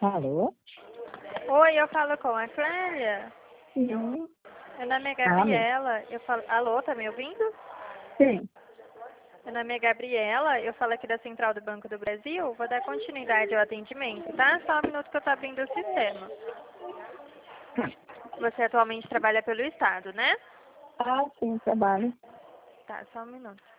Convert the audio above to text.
Alô? Oi, eu falo com a Clélia. Sim. Meu nome é Alô? Gabriela. Eu falo... Alô, tá me ouvindo? Sim. Meu nome é Gabriela. Eu falo aqui da Central do Banco do Brasil. Vou dar continuidade ao atendimento, tá? Só um minuto que eu tô abrindo o sistema. Você atualmente trabalha pelo Estado, né? Ah, sim, trabalho. Tá, só um minuto.